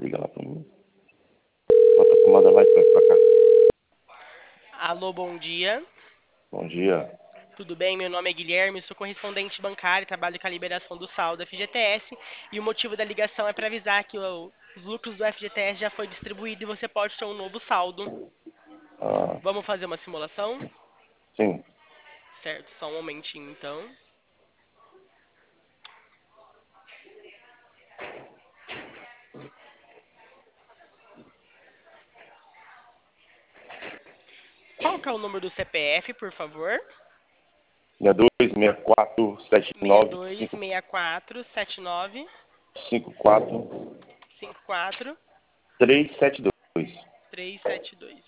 Liga lá pra mim. Bota a tomada lá e traz pra cá. Alô, bom dia. Bom dia. Tudo bem? Meu nome é Guilherme, sou correspondente bancário, trabalho com a liberação do saldo FGTS e o motivo da ligação é para avisar que os lucros do FGTS já foi distribuído e você pode ter um novo saldo. Ah, Vamos fazer uma simulação? sim. Certo, só um momentinho então. Qual que é o número do CPF, por favor? 62 64 626479 54 54 372. 372.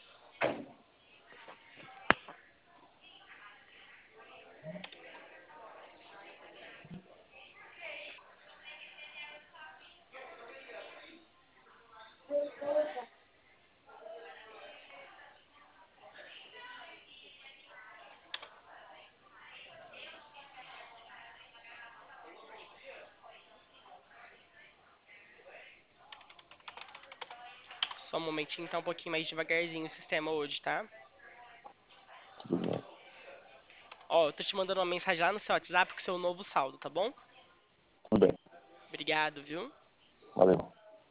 Só um momentinho, tá um pouquinho mais devagarzinho o sistema hoje, tá? Tudo bem. Ó, eu tô te mandando uma mensagem lá no seu WhatsApp com o seu novo saldo, tá bom? Tudo bem. Obrigado, viu? Valeu.